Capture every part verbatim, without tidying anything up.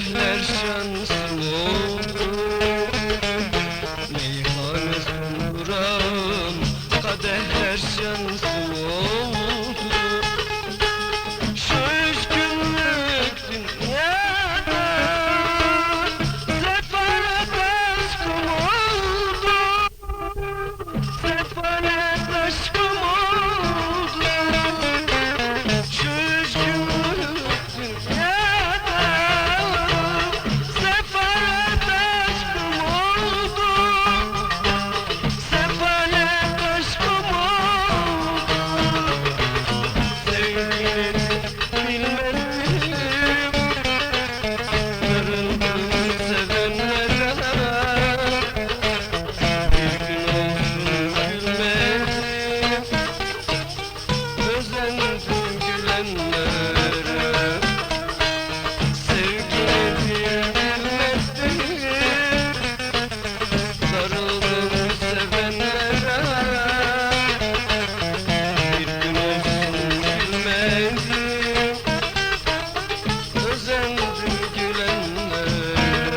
kadehler şansım oldu. Meyhane sunduran kadehler şansım oldu. Şu üç günlük dünyada sefalet aşkım oldu. Sefalet aşkım oldu. Şu üç günlük dünyada sefalet aşkım oldu. Sefalet aşkım oldu. Sevgilim bilmedim, darıldım sevenlere. Bir gün olsun gülmedim, özendim gülenlere. Sevgilim bilmedim, darıldım sevenlere. Bir gün olsun gülmedim, özendim gülenlere.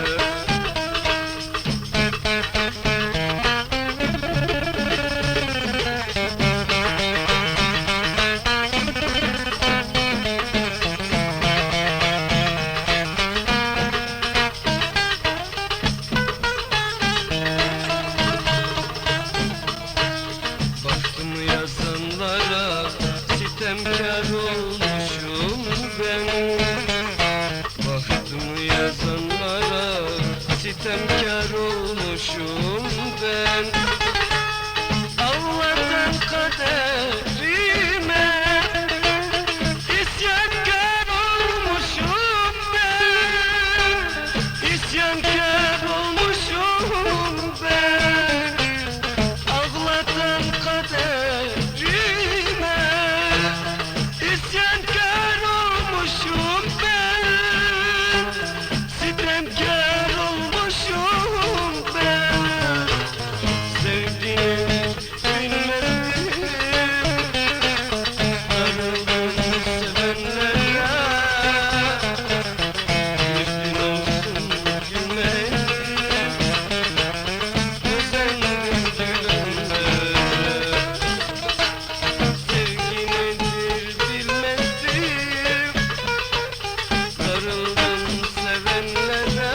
Baktım yazanlara, sitemkar olmuşum ben. Baktım yazanlara, sitemkar olmuşum ben. Allah'tan kaderime isyankar olmuşum ben. İsyankar olmuşum ben. Ağlatan kaderime isyankar olmuşum ben. Sitemkar olmuşum ben. Sevdiğimi bilmedim, darıldım sevenlere. Bir gün olsun gülmedim, özendim gülenlere. Sevgi nedir bilmedim, darıldım sevenlere.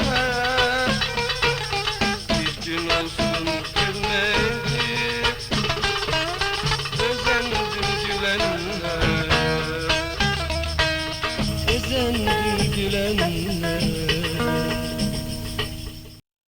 Bir gün olsun gülmedim, özendim gülenlere. Özendim gülenlere.